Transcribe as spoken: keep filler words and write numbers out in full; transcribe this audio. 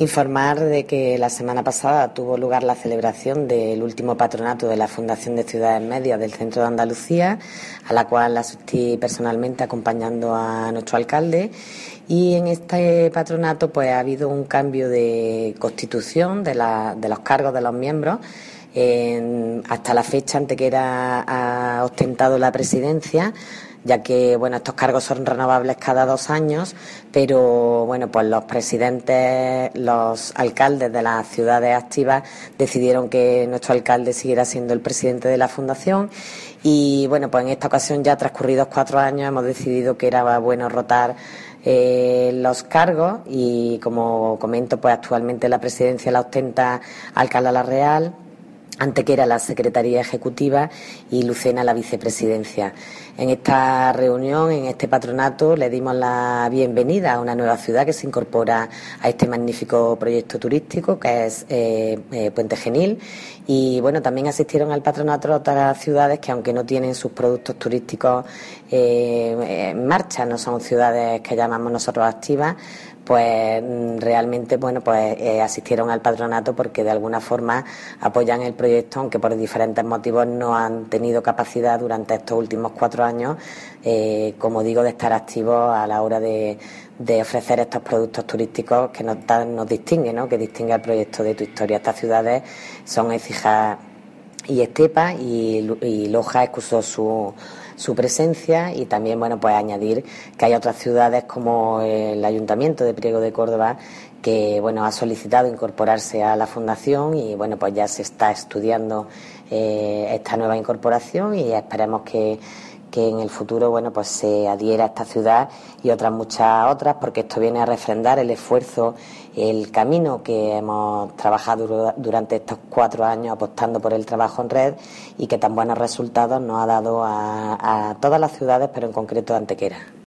Informar de que la semana pasada tuvo lugar la celebración del último patronato de la Fundación de Ciudades Medias del Centro de Andalucía, a la cual asistí personalmente acompañando a nuestro alcalde. Y en este patronato pues ha habido un cambio de constitución de, la, de los cargos de los miembros. En, hasta la fecha Antequera ha ostentado la presidencia, ya que bueno, estos cargos son renovables cada dos años, pero bueno, pues los presidentes, los alcaldes de las ciudades activas decidieron que nuestro alcalde siguiera siendo el presidente de la fundación. Y bueno, pues en esta ocasión, ya transcurridos cuatro años, hemos decidido que era bueno rotar eh, los cargos, y como comento, pues actualmente la presidencia la ostenta Alcalá La Real, Antequera la Secretaría Ejecutiva y Lucena la Vicepresidencia. En esta reunión, en este patronato, le dimos la bienvenida a una nueva ciudad que se incorpora a este magnífico proyecto turístico que es eh, eh, Puente Genil. Y bueno, también asistieron al patronato otras ciudades que, aunque no tienen sus productos turísticos eh, en marcha, no son ciudades que llamamos nosotros activas, pues realmente bueno pues eh, asistieron al patronato porque de alguna forma apoyan el proyecto, aunque por diferentes motivos no han tenido capacidad durante estos últimos cuatro años, eh, como digo, de estar activos a la hora de, de ofrecer estos productos turísticos que nos, nos distinguen, ¿no? Que distingue al proyecto de Tu Historia. Estas ciudades son Écija y Estepa, y, y Loja excusó su su presencia. Y también bueno pues añadir que hay otras ciudades como el Ayuntamiento de Priego de Córdoba que bueno ha solicitado incorporarse a la fundación, y bueno pues ya se está estudiando eh, esta nueva incorporación, y esperemos que que en el futuro bueno pues se adhiera a esta ciudad y otras muchas otras, porque esto viene a refrendar el esfuerzo, el camino que hemos trabajado durante estos cuatro años apostando por el trabajo en red, y que tan buenos resultados nos ha dado a, a todas las ciudades, pero en concreto a Antequera.